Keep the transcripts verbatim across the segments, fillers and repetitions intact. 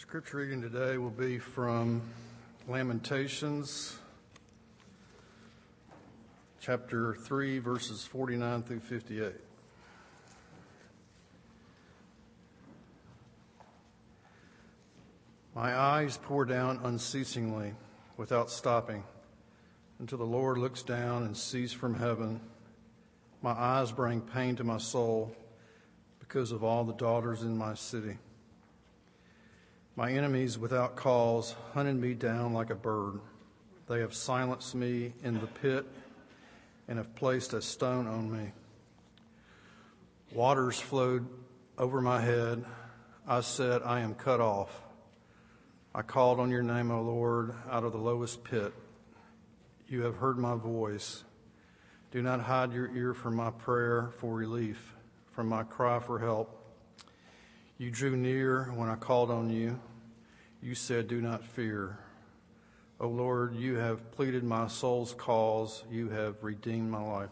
Scripture reading today will be from Lamentations, chapter three, verses forty-nine through fifty-eight. My eyes pour down unceasingly, without stopping, until the Lord looks down and sees from heaven. My eyes bring pain to my soul because of all the daughters in my city. My enemies without cause hunted me down like a bird. They have silenced me in the pit and have placed a stone on me. Waters flowed over my head. I said, I am cut off. I called on your name, O Lord, out of the lowest pit. You have heard my voice. Do not hide your ear from my prayer for relief, from my cry for help. You drew near when I called on you. You said, do not fear. O Lord, you have pleaded my soul's cause. You have redeemed my life.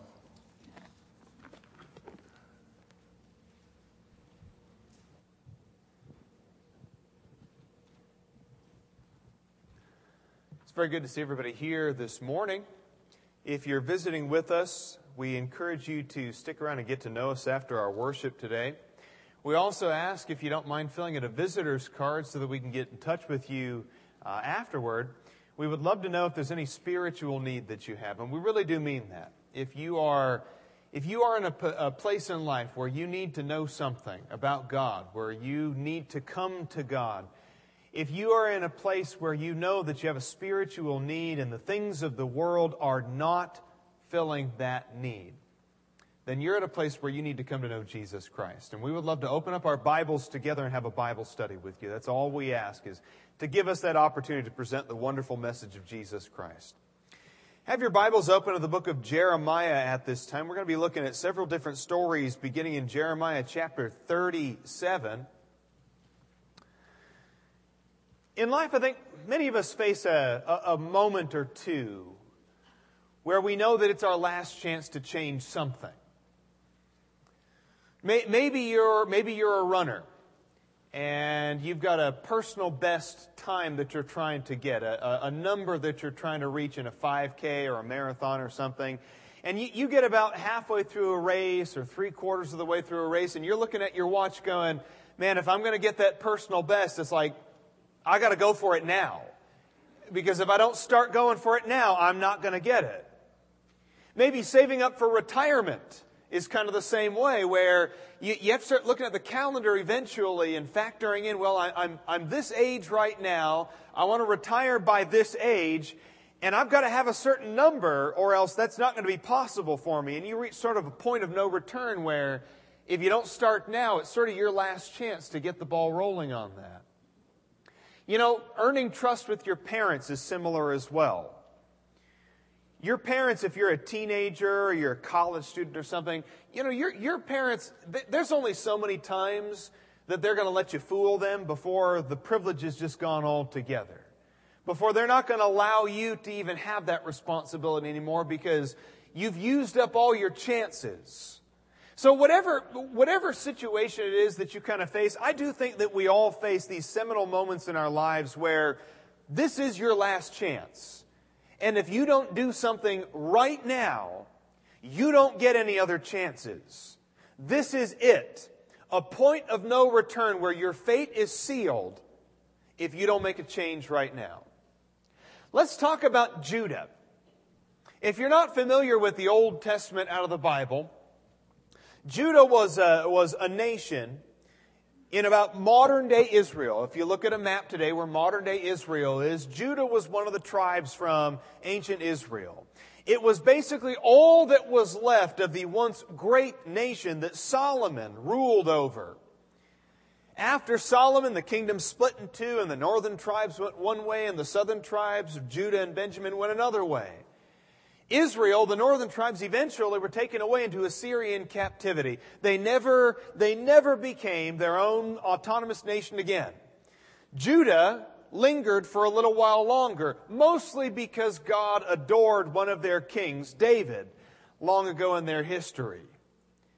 It's very good to see everybody here this morning. If you're visiting with us, we encourage you to stick around and get to know us after our worship today. We also ask if you don't mind filling in a visitor's card so that we can get in touch with you uh, afterward. We would love to know if there's any spiritual need that you have, and we really do mean that. If you are, if you are in a, a place in life where you need to know something about God, where you need to come to God, if you are in a place where you know that you have a spiritual need and the things of the world are not filling that need, then you're at a place where you need to come to know Jesus Christ. And we would love to open up our Bibles together and have a Bible study with you. That's all we ask, is to give us that opportunity to present the wonderful message of Jesus Christ. Have your Bibles open to the book of Jeremiah at this time. We're going to be looking at several different stories beginning in Jeremiah chapter thirty-seven. In life, I think many of us face a, a, a moment or two where we know that it's our last chance to change something. Maybe you're, maybe you're a runner and you've got a personal best time that you're trying to get, a, a number that you're trying to reach in a five K or a marathon or something. And you, you get about halfway through a race or three quarters of the way through a race and you're looking at your watch going, man, if I'm going to get that personal best, it's like, I got to go for it now. Because if I don't start going for it now, I'm not going to get it. Maybe saving up for retirement is kind of the same way, where you, you have to start looking at the calendar eventually and factoring in, well, I, I'm, I'm this age right now, I want to retire by this age, and I've got to have a certain number or else that's not going to be possible for me. And you reach sort of a point of no return where if you don't start now, it's sort of your last chance to get the ball rolling on that. You know, earning trust with your parents is similar as well. Your parents, if you're a teenager or you're a college student or something, you know, your your parents, there's only so many times that they're going to let you fool them before the privilege is just gone altogether. Before they're not going to allow you to even have that responsibility anymore because you've used up all your chances. So whatever whatever situation it is that you kind of face, I do think that we all face these seminal moments in our lives where this is your last chance. And if you don't do something right now, you don't get any other chances. This is it. A point of no return where your fate is sealed if you don't make a change right now. Let's talk about Judah. If you're not familiar with the Old Testament out of the Bible, Judah was a, was a nation in about modern-day Israel. If you look at a map today where modern-day Israel is, Judah was one of the tribes from ancient Israel. It was basically all that was left of the once great nation that Solomon ruled over. After Solomon, the kingdom split in two, and the northern tribes went one way, and the southern tribes of Judah and Benjamin went another way. Israel, the northern tribes, eventually were taken away into Assyrian captivity. They never, they never became their own autonomous nation again. Judah lingered for a little while longer, mostly because God adored one of their kings, David, long ago in their history.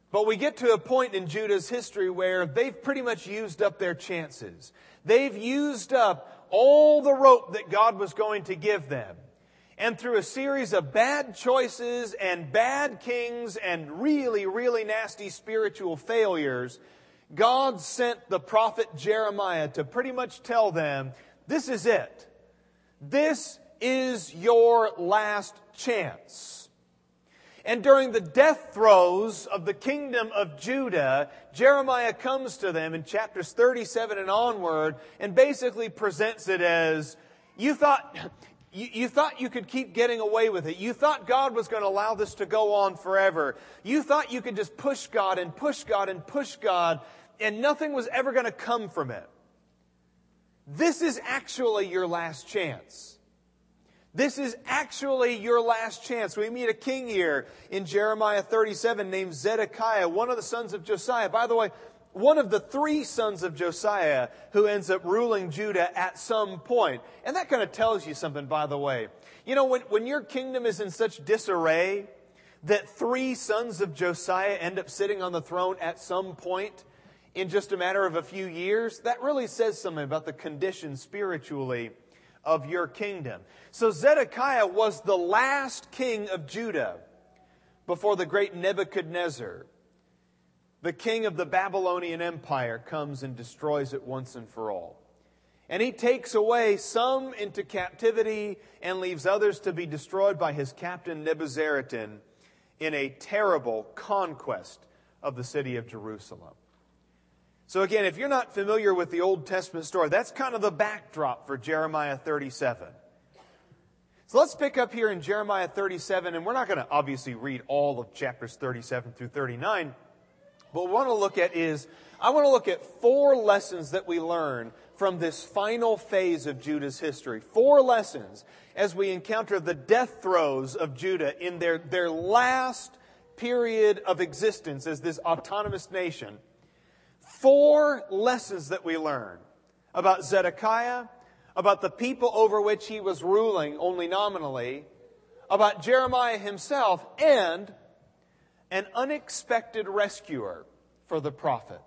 But we get to a point in Judah's history where they've pretty much used up their chances. They've used up all the rope that God was going to give them. And through a series of bad choices and bad kings and really, really nasty spiritual failures, God sent the prophet Jeremiah to pretty much tell them, this is it. This is your last chance. And during the death throes of the kingdom of Judah, Jeremiah comes to them in chapters thirty-seven and onward and basically presents it as, you thought, you, you thought you could keep getting away with it. You thought God was going to allow this to go on forever. You thought you could just push God and push God and push God and nothing was ever going to come from it. This is actually your last chance. This is actually your last chance. We meet a king here in Jeremiah thirty-seven named Zedekiah, one of the sons of Josiah. By the way, one of the three sons of Josiah who ends up ruling Judah at some point. And that kind of tells you something, by the way. You know, when, when your kingdom is in such disarray that three sons of Josiah end up sitting on the throne at some point in just a matter of a few years, that really says something about the condition spiritually of your kingdom. So Zedekiah was the last king of Judah before the great Nebuchadnezzar, the king of the Babylonian Empire, comes and destroys it once and for all. And he takes away some into captivity and leaves others to be destroyed by his captain Nebuzaradan in a terrible conquest of the city of Jerusalem. So again, if you're not familiar with the Old Testament story, that's kind of the backdrop for Jeremiah thirty-seven. So let's pick up here in Jeremiah thirty-seven, and we're not going to obviously read all of chapters thirty-seven through thirty-nine. But what we want to look at is, I want to look at four lessons that we learn from this final phase of Judah's history. Four lessons as we encounter the death throes of Judah in their, their last period of existence as this autonomous nation. Four lessons that we learn about Zedekiah, about the people over which he was ruling only nominally, about Jeremiah himself, and an unexpected rescuer for the prophet.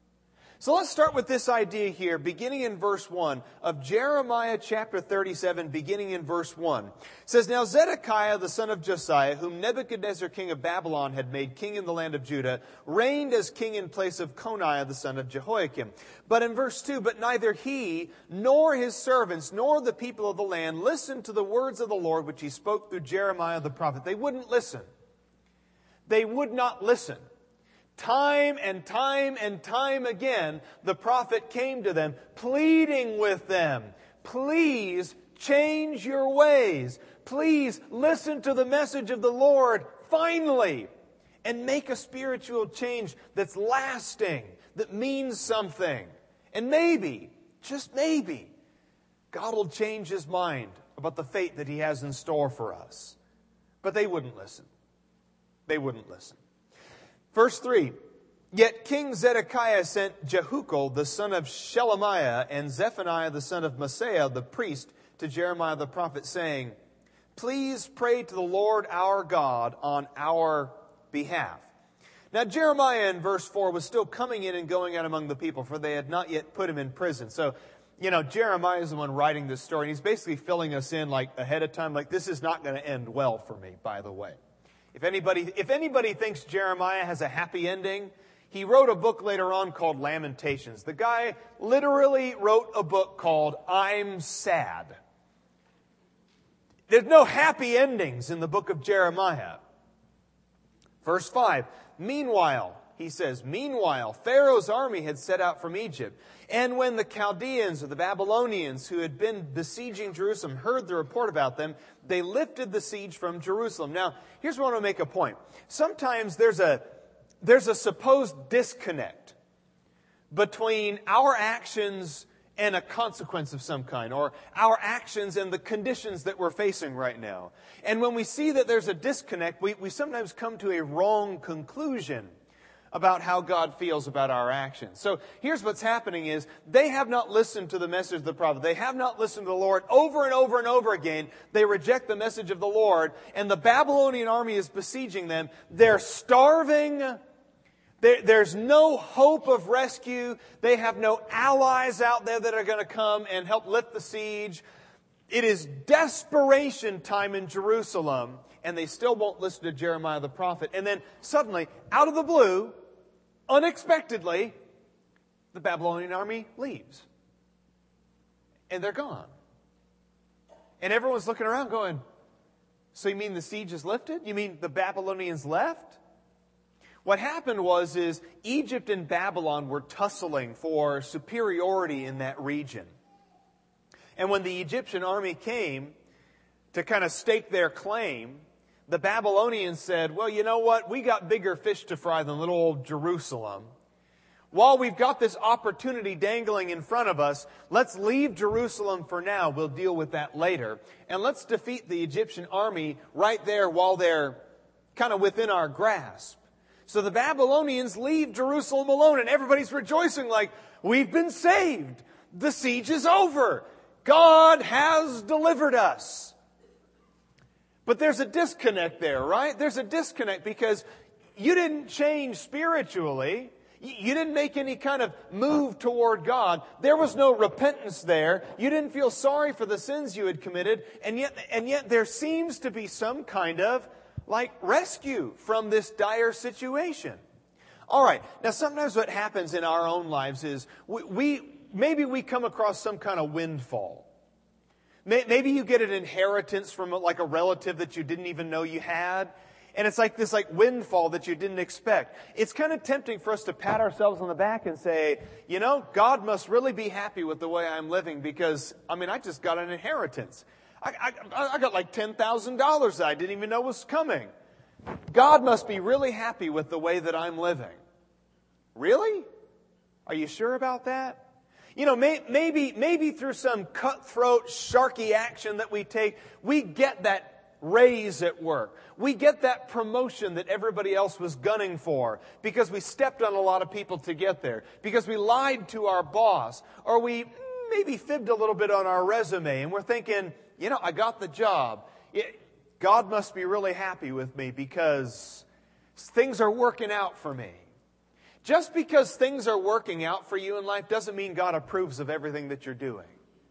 So let's start with this idea here, beginning in verse one of Jeremiah chapter thirty-seven, beginning in verse one. It says, Now Zedekiah, the son of Josiah, whom Nebuchadnezzar king of Babylon had made king in the land of Judah, reigned as king in place of Coniah, the son of Jehoiakim. But in verse two, But neither he, nor his servants, nor the people of the land listened to the words of the Lord, which he spoke through Jeremiah the prophet. They wouldn't listen. They would not listen. Time and time and time again, the prophet came to them, pleading with them, please change your ways. Please listen to the message of the Lord finally and make a spiritual change that's lasting, that means something. And maybe, just maybe, God will change his mind about the fate that he has in store for us. But they wouldn't listen. They wouldn't listen. Verse three, Yet King Zedekiah sent Jehukal, the son of Shelemiah, and Zephaniah, the son of Maaseiah, the priest, to Jeremiah the prophet, saying, Please pray to the Lord our God on our behalf. Now Jeremiah in verse four was still coming in and going out among the people, for they had not yet put him in prison. So, you know, Jeremiah is the one writing this story, and he's basically filling us in like ahead of time, like this is not going to end well for me, by the way. If anybody, if anybody thinks Jeremiah has a happy ending, he wrote a book later on called Lamentations. The guy literally wrote a book called I'm Sad. There's no happy endings in the book of Jeremiah. Verse five, Meanwhile, he says, Meanwhile, Pharaoh's army had set out from Egypt. And when the Chaldeans or the Babylonians who had been besieging Jerusalem heard the report about them, they lifted the siege from Jerusalem. Now, here's where I want to make a point. Sometimes there's a, there's a supposed disconnect between our actions and a consequence of some kind, or our actions and the conditions that we're facing right now. And when we see that there's a disconnect, we, we sometimes come to a wrong conclusion about how God feels about our actions. So here's what's happening is they have not listened to the message of the prophet. They have not listened to the Lord over and over and over again. They reject the message of the Lord, and the Babylonian army is besieging them. They're starving, There, there's no hope of rescue. They have no allies out there that are going to come and help lift the siege. It is desperation time in Jerusalem, and they still won't listen to Jeremiah the prophet. And then suddenly, out of the blue, unexpectedly, the Babylonian army leaves. And they're gone. And everyone's looking around going, so you mean the siege is lifted? You mean the Babylonians left? What happened was is Egypt and Babylon were tussling for superiority in that region. And when the Egyptian army came to kind of stake their claim, the Babylonians said, well, you know what? We got bigger fish to fry than little old Jerusalem. While we've got this opportunity dangling in front of us, let's leave Jerusalem for now. We'll deal with that later. And let's defeat the Egyptian army right there while they're kind of within our grasp. So the Babylonians leave Jerusalem alone, and everybody's rejoicing like, we've been saved. The siege is over. God has delivered us. But there's a disconnect there, right? There's a disconnect because you didn't change spiritually. You didn't make any kind of move toward God. There was no repentance there. You didn't feel sorry for the sins you had committed. And yet, and yet there seems to be some kind of like rescue from this dire situation. All right. Now, sometimes what happens in our own lives is we, we maybe we come across some kind of windfall. Maybe you get an inheritance from like a relative that you didn't even know you had. And it's like this like windfall that you didn't expect. It's kind of tempting for us to pat ourselves on the back and say, you know, God must really be happy with the way I'm living because, I mean, I just got an inheritance. I, I, I got like ten thousand dollars that I didn't even know was coming. God must be really happy with the way that I'm living. Really? Are you sure about that? You know, may, maybe, maybe through some cutthroat, sharky action that we take, we get that raise at work. We get that promotion that everybody else was gunning for because we stepped on a lot of people to get there, because we lied to our boss, or we maybe fibbed a little bit on our resume, and we're thinking, you know, I got the job. It, God must be really happy with me because things are working out for me. Just because things are working out for you in life doesn't mean God approves of everything that you're doing.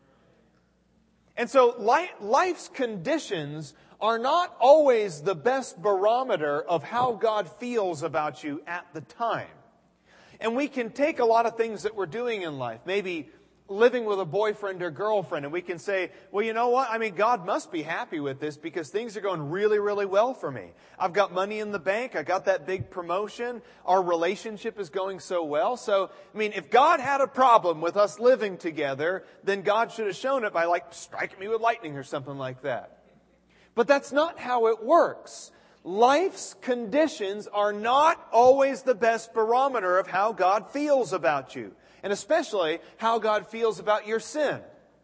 And so life's conditions are not always the best barometer of how God feels about you at the time. And we can take a lot of things that we're doing in life, maybe living with a boyfriend or girlfriend, and we can say, well, you know what? I mean, God must be happy with this because things are going really, really well for me. I've got money in the bank. I got that big promotion. Our relationship is going so well. So, I mean, if God had a problem with us living together, then God should have shown it by like striking me with lightning or something like that. But that's not how it works. Life's conditions are not always the best barometer of how God feels about you. And especially how God feels about your sin.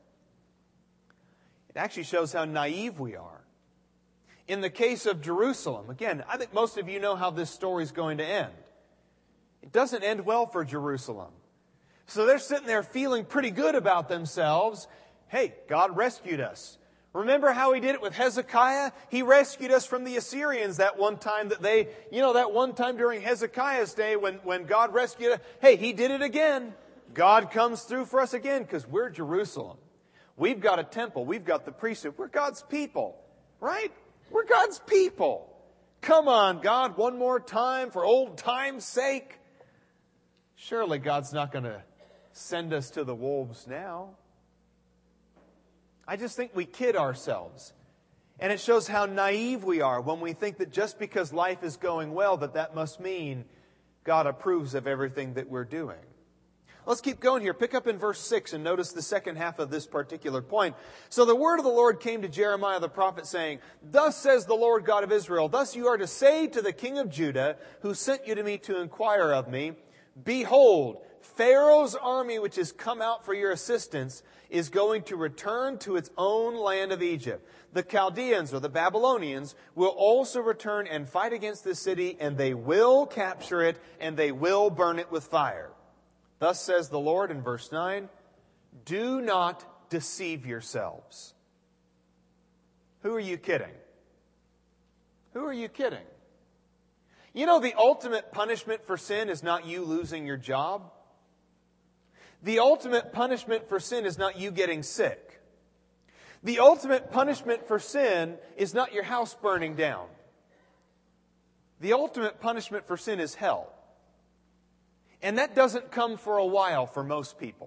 It actually shows how naive we are. In the case of Jerusalem, again, I think most of you know how this story is going to end. It doesn't end well for Jerusalem. So they're sitting there feeling pretty good about themselves. Hey, God rescued us. Remember how He did it with Hezekiah? He rescued us from the Assyrians that one time that they, you know, that one time during Hezekiah's day when, when God rescued us. Hey, He did it again. God comes through for us again because we're Jerusalem. We've got a temple. We've got the priesthood. We're God's people, right? We're God's people. Come on, God, one more time for old time's sake. Surely God's not going to send us to the wolves now. I just think we kid ourselves. And it shows how naive we are when we think that just because life is going well, that that must mean God approves of everything that we're doing. Let's keep going here. Pick up in verse six and notice the second half of this particular point. So the word of the Lord came to Jeremiah the prophet saying, Thus says the Lord God of Israel, Thus you are to say to the king of Judah, who sent you to me to inquire of me, Behold, Pharaoh's army which has come out for your assistance is going to return to its own land of Egypt. The Chaldeans or the Babylonians will also return and fight against this city, and they will capture it, and they will burn it with fire. Thus says the Lord in verse nine, Do not deceive yourselves. Who are you kidding? Who are you kidding? You know, the ultimate punishment for sin is not you losing your job. The ultimate punishment for sin is not you getting sick. The ultimate punishment for sin is not your house burning down. The ultimate punishment for sin is hell. And that doesn't come for a while for most people.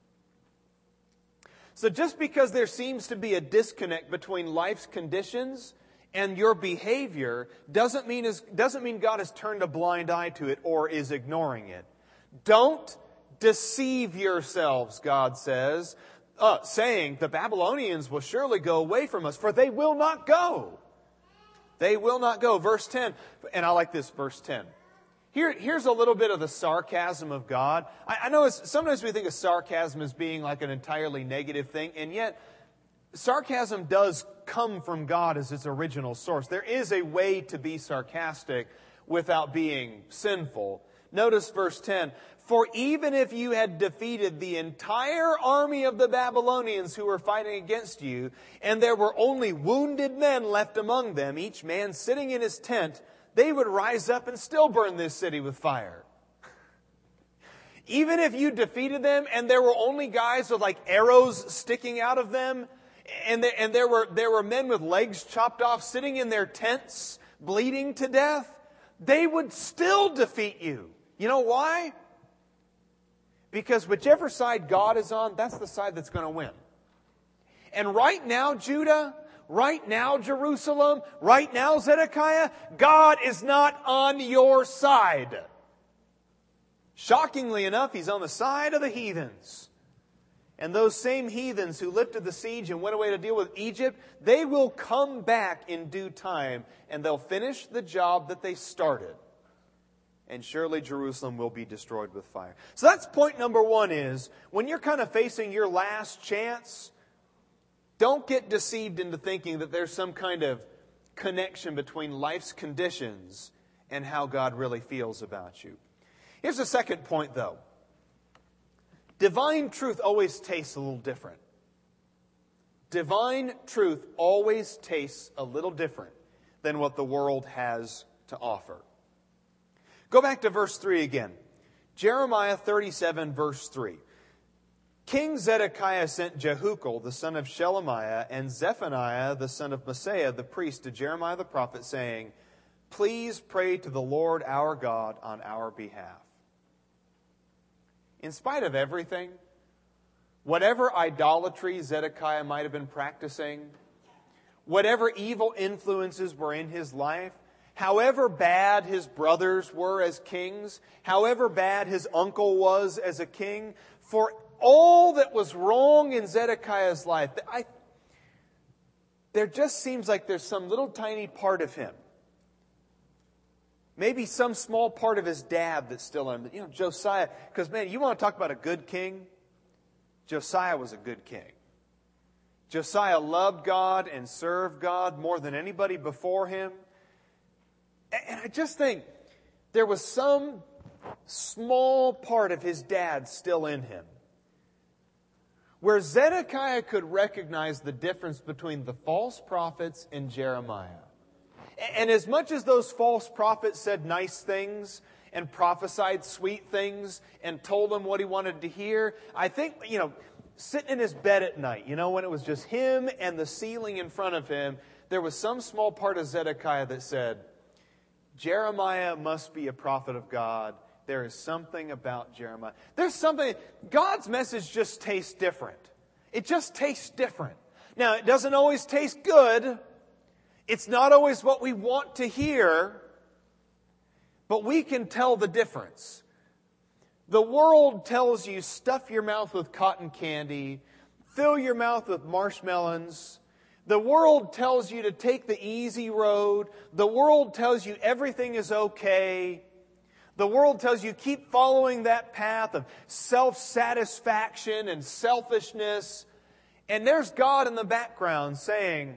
So just because there seems to be a disconnect between life's conditions and your behavior doesn't mean is, doesn't mean God has turned a blind eye to it or is ignoring it. Don't deceive yourselves, God says, uh, saying the Babylonians will surely go away from us, for they will not go. They will not go. Verse ten, and I like this, verse ten. Here, here's a little bit of the sarcasm of God. I, I know it's, sometimes we think of sarcasm as being like an entirely negative thing, and yet sarcasm does come from God as its original source. There is a way to be sarcastic without being sinful. Notice verse ten. For even if you had defeated the entire army of the Babylonians who were fighting against you, and there were only wounded men left among them, each man sitting in his tent, they would rise up and still burn this city with fire. Even if you defeated them and there were only guys with like arrows sticking out of them, and there, and there were there were men with legs chopped off sitting in their tents, bleeding to death, they would still defeat you. You know why? Because whichever side God is on, that's the side that's going to win. And right now, Judah, right now, Jerusalem, right now, Zedekiah, God is not on your side. Shockingly enough, He's on the side of the heathens. And those same heathens who lifted the siege and went away to deal with Egypt, they will come back in due time and they'll finish the job that they started. And surely Jerusalem will be destroyed with fire. So that's point number one is, when you're kind of facing your last chance, don't get deceived into thinking that there's some kind of connection between life's conditions and how God really feels about you. Here's the second point, though. Divine truth always tastes a little different. Divine truth always tastes a little different than what the world has to offer. Go back to verse three again. Jeremiah thirty-seven, verse three. King Zedekiah sent Jehukal, the son of Shelemiah, and Zephaniah, the son of Maaseiah, the priest, to Jeremiah the prophet, saying, please pray to the Lord our God on our behalf. In spite of everything, whatever idolatry Zedekiah might have been practicing, whatever evil influences were in his life, however bad his brothers were as kings, however bad his uncle was as a king, for all that was wrong in Zedekiah's life, I, there just seems like there's some little tiny part of him, maybe some small part of his dad that's still in him. You know, Josiah, because man, you want to talk about a good king? Josiah was a good king. Josiah loved God and served God more than anybody before him. And I just think there was some small part of his dad still in him, where Zedekiah could recognize the difference between the false prophets and Jeremiah. And as much as those false prophets said nice things and prophesied sweet things and told him what he wanted to hear, I think, you know, sitting in his bed at night, you know, when it was just him and the ceiling in front of him, there was some small part of Zedekiah that said, Jeremiah must be a prophet of God. There is something about Jeremiah. There's something, God's message just tastes different. It just tastes different. Now, it doesn't always taste good. It's not always what we want to hear. But we can tell the difference. The world tells you stuff your mouth with cotton candy, fill your mouth with marshmallows. The world tells you to take the easy road. The world tells you everything is okay. The world tells you keep following that path of self-satisfaction and selfishness. And there's God in the background saying,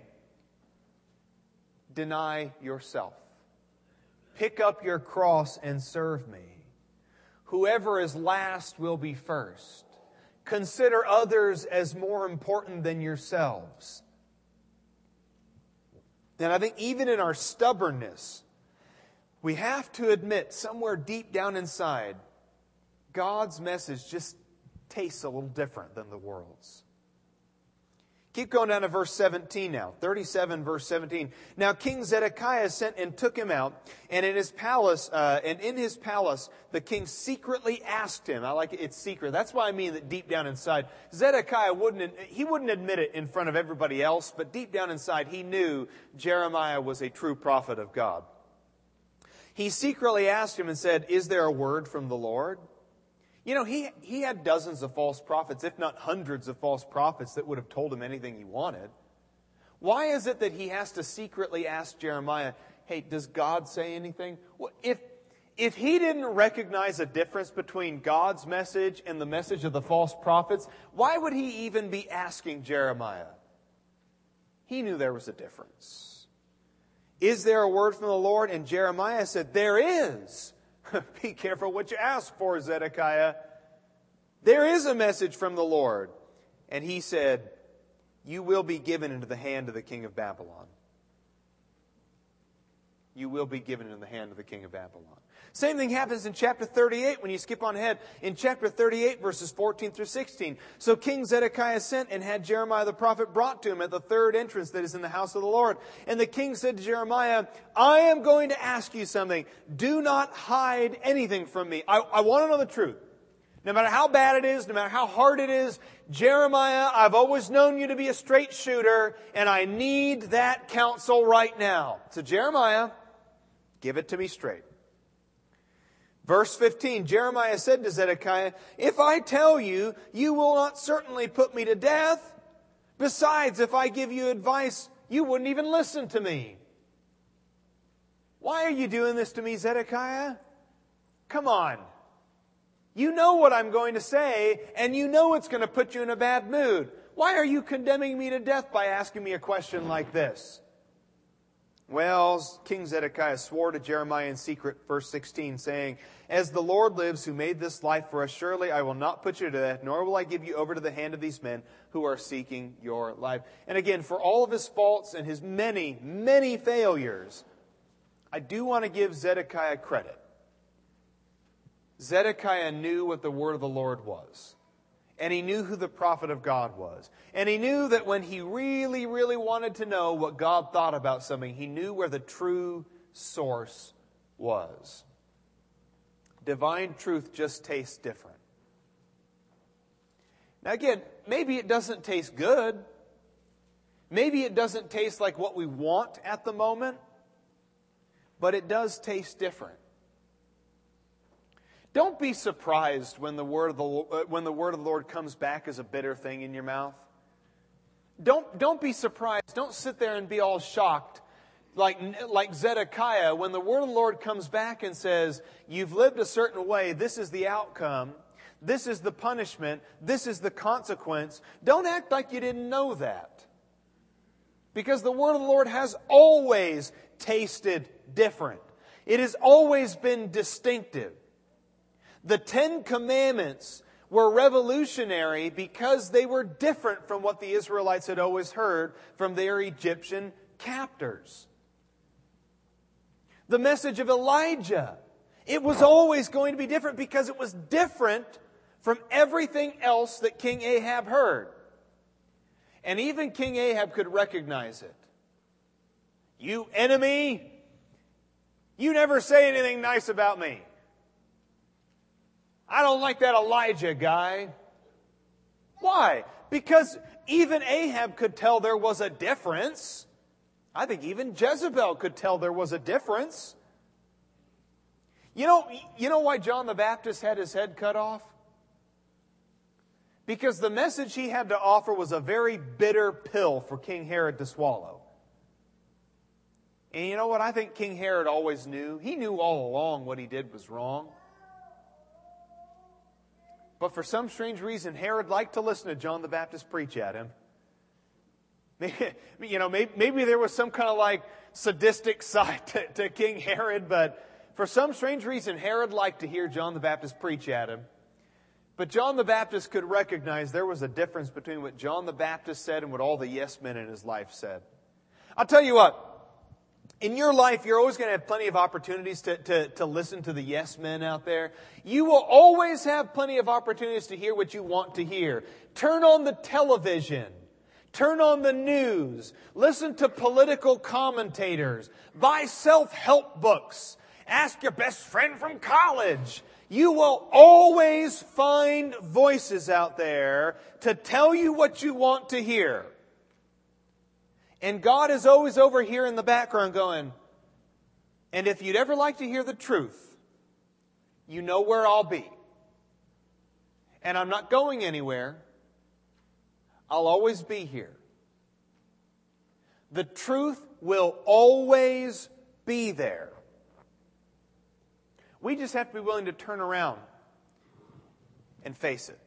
deny yourself. Pick up your cross and serve me. Whoever is last will be first. Consider others as more important than yourselves. And I think even in our stubbornness, we have to admit somewhere deep down inside, God's message just tastes a little different than the world's. Keep going down to verse seventeen now. thirty-seven, verse seventeen. Now King Zedekiah sent and took him out, and in his palace, uh, and in his palace, the king secretly asked him. I like it, it's secret. That's why I mean that deep down inside, Zedekiah wouldn't, he wouldn't admit it in front of everybody else, but deep down inside, he knew Jeremiah was a true prophet of God. He secretly asked him and said, "Is there a word from the Lord?" You know, he, he had dozens of false prophets, if not hundreds of false prophets that would have told him anything he wanted. Why is it that he has to secretly ask Jeremiah, "Hey, does God say anything?" Well, if, if he didn't recognize a difference between God's message and the message of the false prophets, why would he even be asking Jeremiah? He knew there was a difference. "Is there a word from the Lord?" And Jeremiah said, "There is." Be careful what you ask for, Zedekiah. "There is a message from the Lord." And he said, "You will be given into the hand of the king of Babylon." You will be given into the hand of the king of Babylon. Same thing happens in chapter thirty-eight when you skip on ahead. In chapter thirty-eight, verses fourteen through sixteen. "So King Zedekiah sent and had Jeremiah the prophet brought to him at the third entrance that is in the house of the Lord. And the king said to Jeremiah, 'I am going to ask you something. Do not hide anything from me.'" I, I want to know the truth. No matter how bad it is, no matter how hard it is, "Jeremiah, I've always known you to be a straight shooter, and I need that counsel right now. So Jeremiah, give it to me straight." Verse fifteen, Jeremiah said to Zedekiah, "If I tell you, you will not certainly put me to death. Besides, if I give you advice, you wouldn't even listen to me." Why are you doing this to me, Zedekiah? Come on. You know what I'm going to say, and you know it's going to put you in a bad mood. Why are you condemning me to death by asking me a question like this? Well, King Zedekiah swore to Jeremiah in secret, verse sixteen, saying, "As the Lord lives, who made this life for us, surely I will not put you to death, nor will I give you over to the hand of these men who are seeking your life." And again, for all of his faults and his many, many failures, I do want to give Zedekiah credit. Zedekiah knew what the word of the Lord was. And he knew who the prophet of God was. And he knew that when he really, really wanted to know what God thought about something, he knew where the true source was. Divine truth just tastes different. Now again, maybe it doesn't taste good. Maybe it doesn't taste like what we want at the moment. But it does taste different. Don't be surprised when the word of the when the word of the Lord comes back as a bitter thing in your mouth. Don't don't be surprised. Don't sit there and be all shocked like like Zedekiah when the word of the Lord comes back and says, "You've lived a certain way. This is the outcome. This is the punishment. This is the consequence." Don't act like you didn't know that. Because the word of the Lord has always tasted different. It has always been distinctive. The Ten Commandments were revolutionary because they were different from what the Israelites had always heard from their Egyptian captors. The message of Elijah, it was always going to be different because it was different from everything else that King Ahab heard. And even King Ahab could recognize it. "You enemy, you never say anything nice about me. I don't like that Elijah guy." Why? Because even Ahab could tell there was a difference. I think even Jezebel could tell there was a difference. You know, you know why John the Baptist had his head cut off? Because the message he had to offer was a very bitter pill for King Herod to swallow. And you know what? I think King Herod always knew. He knew all along what he did was wrong. But for some strange reason, Herod liked to listen to John the Baptist preach at him. Maybe, you know, maybe, maybe there was some kind of like sadistic side to, to King Herod, but for some strange reason, Herod liked to hear John the Baptist preach at him. But John the Baptist could recognize there was a difference between what John the Baptist said and what all the yes men in his life said. I'll tell you what, In your life, you're always going to have plenty of opportunities to, to, to listen to the yes men out there. You will always have plenty of opportunities to hear what you want to hear. Turn on the television. Turn on the news. Listen to political commentators. Buy self-help books. Ask your best friend from college. You will always find voices out there to tell you what you want to hear. And God is always over here in the background going, and if you'd ever like to hear the truth, you know where I'll be. And I'm not going anywhere. I'll always be here. The truth will always be there. We just have to be willing to turn around and face it.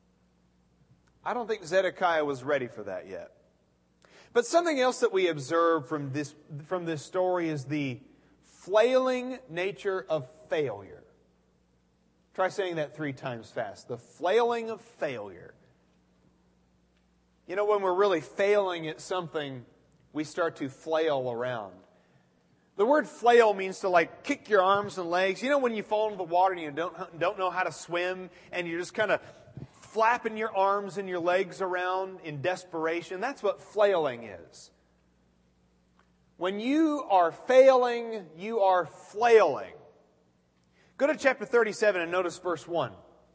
I don't think Zedekiah was ready for that yet. But something else that we observe from this, from this story is the flailing nature of failure. Try saying that three times fast. The flailing of failure. You know, when we're really failing at something, we start to flail around. The word flail means to like kick your arms and legs. You know when you fall into the water and you don't, don't know how to swim and you're just kind of flapping your arms and your legs around in desperation? That's what flailing is. When you are failing, you are flailing. Go to chapter thirty-seven and notice verse one.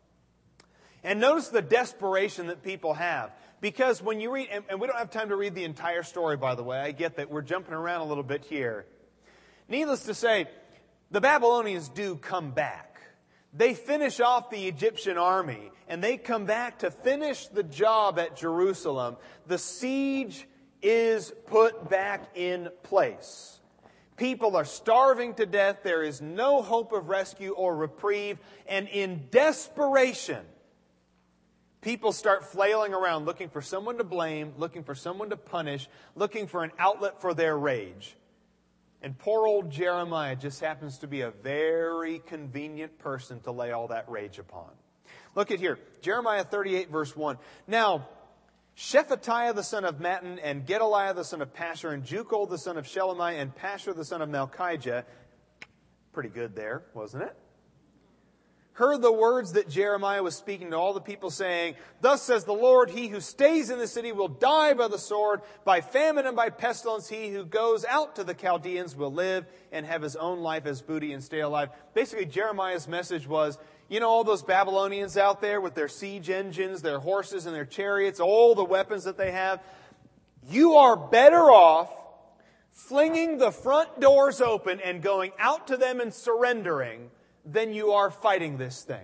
And notice the desperation that people have. Because when you read, and, and we don't have time to read the entire story, by the way. I get that we're jumping around a little bit here. Needless to say, the Babylonians do come back. They finish off the Egyptian army, and they come back to finish the job at Jerusalem. The siege is put back in place. People are starving to death. There is no hope of rescue or reprieve. And in desperation, people start flailing around, looking for someone to blame, looking for someone to punish, looking for an outlet for their rage. And poor old Jeremiah just happens to be a very convenient person to lay all that rage upon. Look at here. Jeremiah thirty-eight verse one. Now, Shephatiah the son of Mattan and Gedaliah the son of Pashur and Jukol the son of Shelemiah and Pashur the son of Malchijah. Pretty good there, wasn't it? Heard the words that Jeremiah was speaking to all the people, saying, "Thus says the Lord, he who stays in the city will die by the sword, by famine and by pestilence. He who goes out to the Chaldeans will live and have his own life as booty and stay alive." Basically, Jeremiah's message was, you know all those Babylonians out there with their siege engines, their horses and their chariots, all the weapons that they have? You are better off flinging the front doors open and going out to them and surrendering than you are fighting this thing.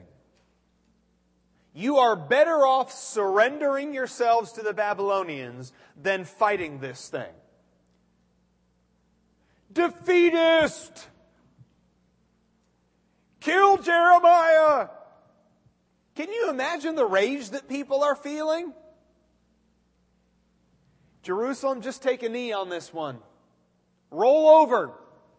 You are better off surrendering yourselves to the Babylonians than fighting this thing. Defeatist! Kill Jeremiah! Can you imagine the rage that people are feeling? Jerusalem, just take a knee on this one. Roll over.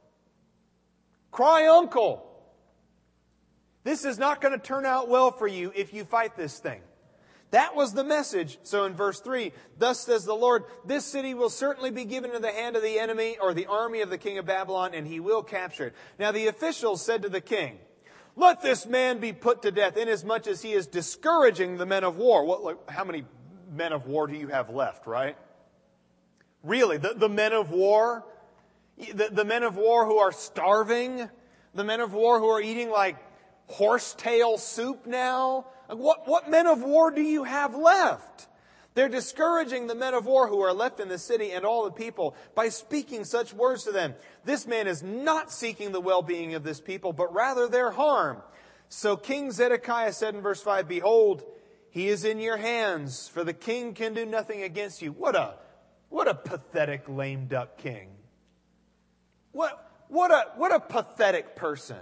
Cry uncle. This is not going to turn out well for you if you fight this thing. That was the message. So in verse three, "Thus says the Lord, this city will certainly be given into the hand of the enemy or the army of the king of Babylon, and he will capture it." Now the officials said to the king, "Let this man be put to death, inasmuch as he is discouraging the men of war." What, like, how many men of war do you have left, right? Really, the, the men of war? The, the men of war who are starving? The men of war who are eating like horsetail soup now? What, what men of war do you have left? They're discouraging the men of war who are left in the city and all the people by speaking such words to them. This man is not seeking the well-being of this people, but rather their harm. So King Zedekiah said in verse five, "Behold, he is in your hands, for the king can do nothing against you." What a, what a pathetic lame duck king. What, what a, what a pathetic person.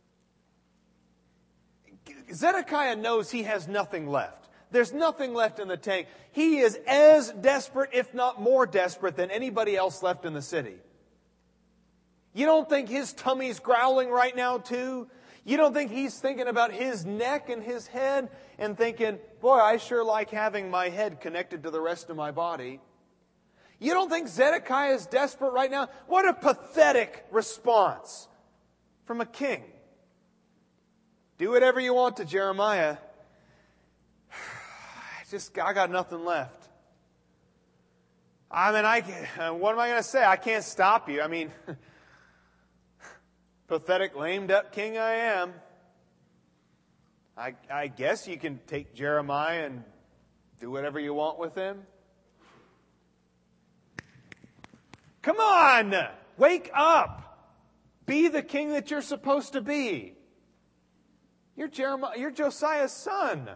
Zedekiah knows he has nothing left. There's nothing left in the tank. He is as desperate, if not more desperate, than anybody else left in the city. You don't think his tummy's growling right now too? You don't think he's thinking about his neck and his head and thinking, "Boy, I sure like having my head connected to the rest of my body"? You don't think Zedekiah is desperate right now? What a pathetic response from a king. Do whatever you want to Jeremiah. I just, I got nothing left. I mean, I what am I going to say? I can't stop you. I mean, pathetic, lame duck king I am. I, I guess you can take Jeremiah and do whatever you want with him. Come on! Wake up! Be the king that you're supposed to be. You're Jeremiah, you're Josiah's son.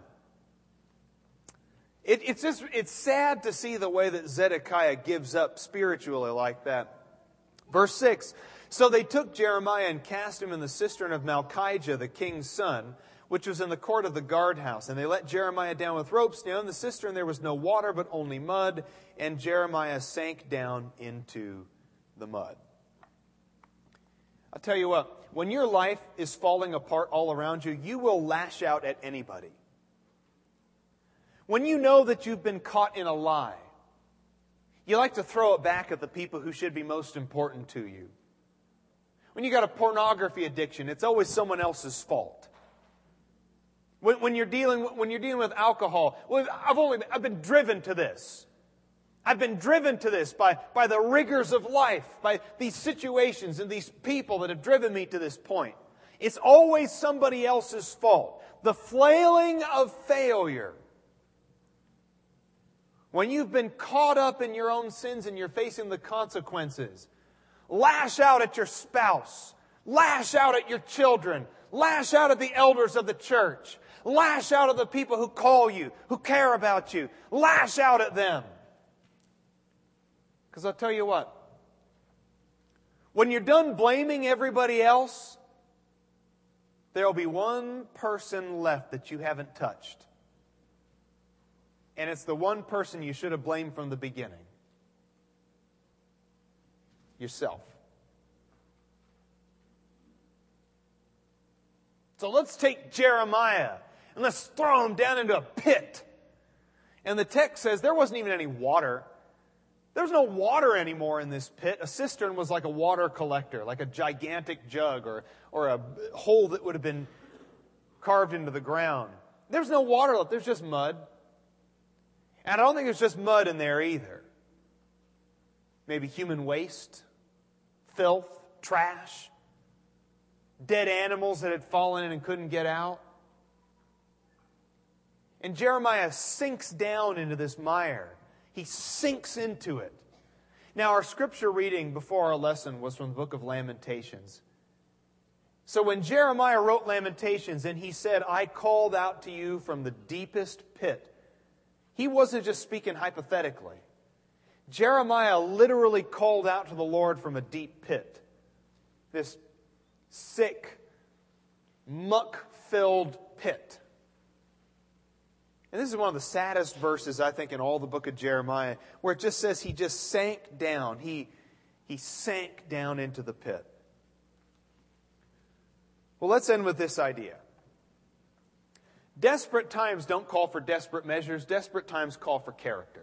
It, it's just, it's sad to see the way that Zedekiah gives up spiritually like that. Verse six, so they took Jeremiah and cast him in the cistern of Malchijah, the king's son, which was in the court of the guardhouse. And they let Jeremiah down with ropes. Now in the cistern there was no water, but only mud. And Jeremiah sank down into the mud. I'll tell you what, when your life is falling apart all around you, you will lash out at anybody. When you know that you've been caught in a lie, you like to throw it back at the people who should be most important to you. When you got a pornography addiction, it's always someone else's fault. When, when you're dealing when you're dealing with alcohol, well, I've only I've been driven to this. I've been driven to this by, by the rigors of life, by these situations and these people that have driven me to this point. It's always somebody else's fault. The flailing of failure. When you've been caught up in your own sins and you're facing the consequences, lash out at your spouse. Lash out at your children. Lash out at the elders of the church. Lash out at the people who call you, who care about you. Lash out at them. Because I'll tell you what, when you're done blaming everybody else, there'll be one person left that you haven't touched. And it's the one person you should have blamed from the beginning. Yourself. So let's take Jeremiah and let's throw him down into a pit. And the text says there wasn't even any water. There's no water anymore in this pit. A cistern was like a water collector, like a gigantic jug or, or a hole that would have been carved into the ground. There's no water left. There's just mud. And I don't think there's just mud in there either. Maybe human waste, filth, trash, dead animals that had fallen in and couldn't get out. And Jeremiah sinks down into this mire. He sinks into it. Now, our scripture reading before our lesson was from the book of Lamentations. So when Jeremiah wrote Lamentations and he said, I called out to you from the deepest pit, he wasn't just speaking hypothetically. Jeremiah literally called out to the Lord from a deep pit. This sick, muck-filled pit. And this is one of the saddest verses, I think, in all the book of Jeremiah, where it just says he just sank down. He, he sank down into the pit. Well, let's end with this idea. Desperate times don't call for desperate measures. Desperate times call for character.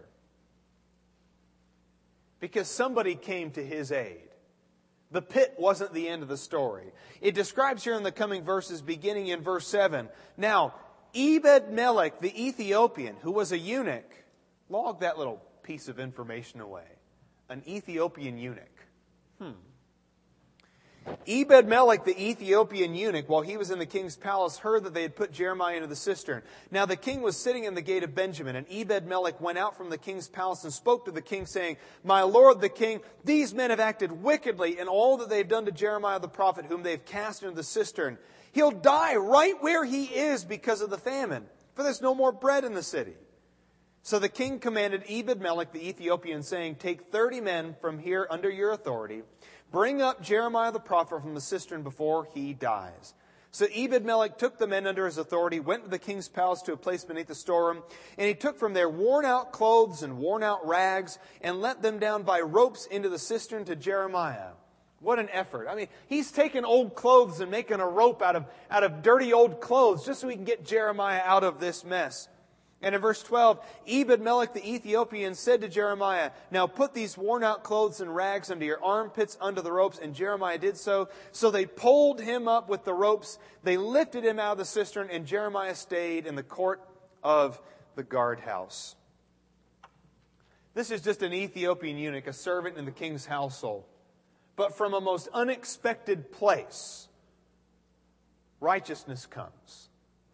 Because somebody came to his aid. The pit wasn't the end of the story. It describes here in the coming verses, beginning in verse seven. Now, Ebed-Melech, the Ethiopian, who was a eunuch, log that little piece of information away. An Ethiopian eunuch. Hmm. Ebed-Melech, the Ethiopian eunuch, while he was in the king's palace, heard that they had put Jeremiah into the cistern. Now the king was sitting in the gate of Benjamin, and Ebed-Melech went out from the king's palace and spoke to the king, saying, My lord the king, these men have acted wickedly in all that they have done to Jeremiah the prophet, whom they have cast into the cistern. He'll die right where he is because of the famine, for there's no more bread in the city. So the king commanded Ebed-Melech the Ethiopian, saying, Take thirty men from here under your authority. Bring up Jeremiah the prophet from the cistern before he dies. So Ebed-Melech took the men under his authority, went to the king's palace to a place beneath the storeroom, and he took from there worn-out clothes and worn-out rags, and let them down by ropes into the cistern to Jeremiah. What an effort. I mean, he's taking old clothes and making a rope out of, out of dirty old clothes just so he can get Jeremiah out of this mess. And in verse twelve, Ebed-Melech the Ethiopian said to Jeremiah, "Now put these worn-out clothes and rags under your armpits under the ropes." And Jeremiah did so. So they pulled him up with the ropes. They lifted him out of the cistern, and Jeremiah stayed in the court of the guardhouse. This is just an Ethiopian eunuch, a servant in the king's household. But from a most unexpected place, righteousness comes.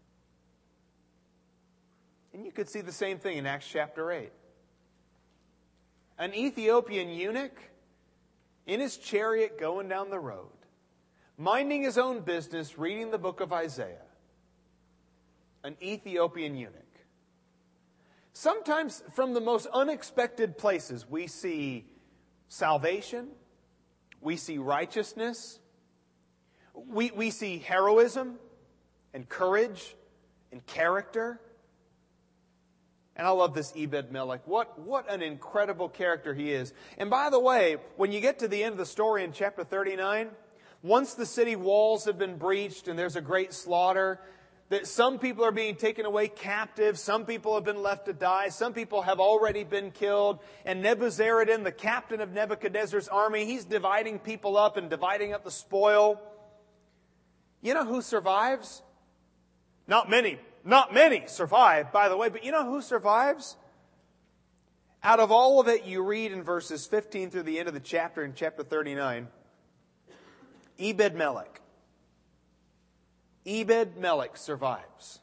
And you could see the same thing in Acts chapter eight. An Ethiopian eunuch in his chariot going down the road, minding his own business, reading the book of Isaiah. An Ethiopian eunuch. Sometimes from the most unexpected places we see salvation, we see righteousness, we, we see heroism and courage and character. And I love this Ebed-Melech. What, what an incredible character he is. And by the way, when you get to the end of the story in chapter thirty-nine, once the city walls have been breached and there's a great slaughter, that some people are being taken away captive, some people have been left to die, some people have already been killed, and Nebuzaradan, the captain of Nebuchadnezzar's army, he's dividing people up and dividing up the spoil. You know who survives? Not many. Not many survive, by the way, but you know who survives? Out of all of it, you read in verses fifteen through the end of the chapter, in chapter thirty-nine, Ebed-Melech. Ebed-Melech survives.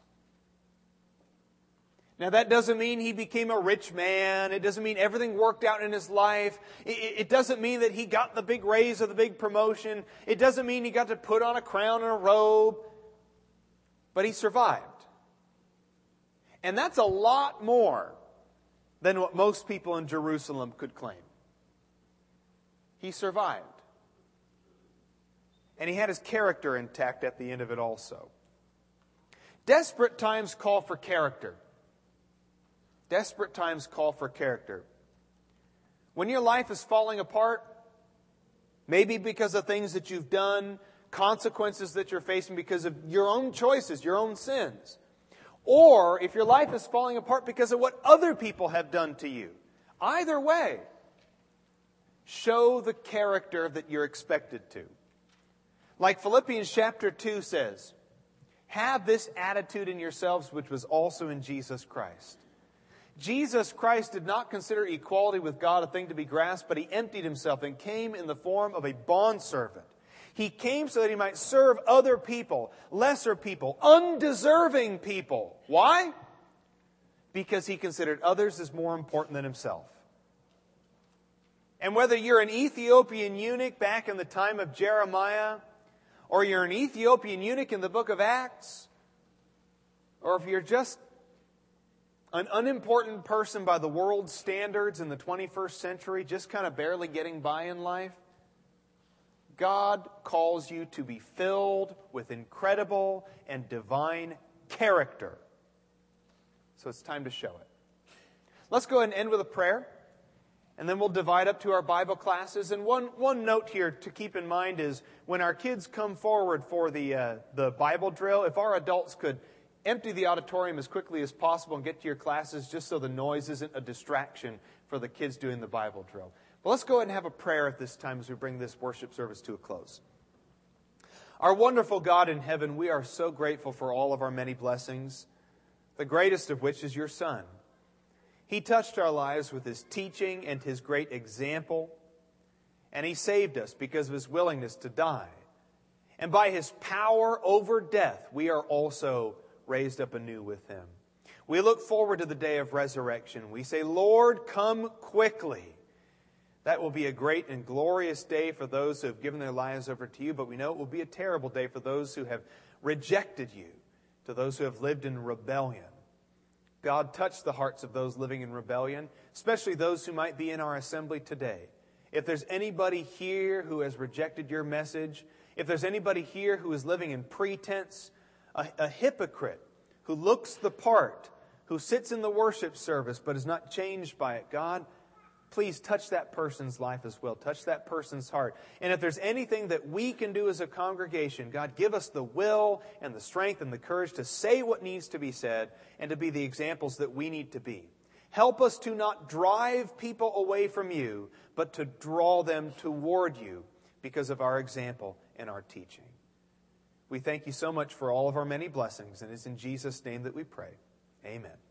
Now that doesn't mean he became a rich man. It doesn't mean everything worked out in his life. It, it doesn't mean that he got the big raise or the big promotion. It doesn't mean he got to put on a crown and a robe. But he survived. And that's a lot more than what most people in Jerusalem could claim. He survived. And he had his character intact at the end of it also. Desperate times call for character. Desperate times call for character. When your life is falling apart, maybe because of things that you've done, consequences that you're facing because of your own choices, your own sins. Or if your life is falling apart because of what other people have done to you. Either way, show the character that you're expected to. Like Philippians chapter two says, have this attitude in yourselves which was also in Jesus Christ. Jesus Christ did not consider equality with God a thing to be grasped, but he emptied himself and came in the form of a bondservant. He came so that he might serve other people, lesser people, undeserving people. Why? Because he considered others as more important than himself. And whether you're an Ethiopian eunuch back in the time of Jeremiah, or you're an Ethiopian eunuch in the book of Acts, or if you're just an unimportant person by the world's standards in the twenty-first century, just kind of barely getting by in life, God calls you to be filled with incredible and divine character. So it's time to show it. Let's go ahead and end with a prayer. And then we'll divide up to our Bible classes. And one, one note here to keep in mind is when our kids come forward for the, uh, the Bible drill, if our adults could empty the auditorium as quickly as possible and get to your classes just so the noise isn't a distraction for the kids doing the Bible drill. But let's go ahead and have a prayer at this time as we bring this worship service to a close. Our wonderful God in heaven, we are so grateful for all of our many blessings, the greatest of which is your Son. He touched our lives with his teaching and his great example, and he saved us because of his willingness to die. And by his power over death, we are also raised up anew with him. We look forward to the day of resurrection. We say, Lord, come quickly. That will be a great and glorious day for those who have given their lives over to you, but we know it will be a terrible day for those who have rejected you, to those who have lived in rebellion. God, touch the hearts of those living in rebellion, especially those who might be in our assembly today. If there's anybody here who has rejected your message, if there's anybody here who is living in pretense, a, a hypocrite who looks the part, who sits in the worship service but is not changed by it, God, please touch that person's life as well. Touch that person's heart. And if there's anything that we can do as a congregation, God, give us the will and the strength and the courage to say what needs to be said and to be the examples that we need to be. Help us to not drive people away from you, but to draw them toward you because of our example and our teaching. We thank you so much for all of our many blessings, and it's in Jesus' name that we pray. Amen.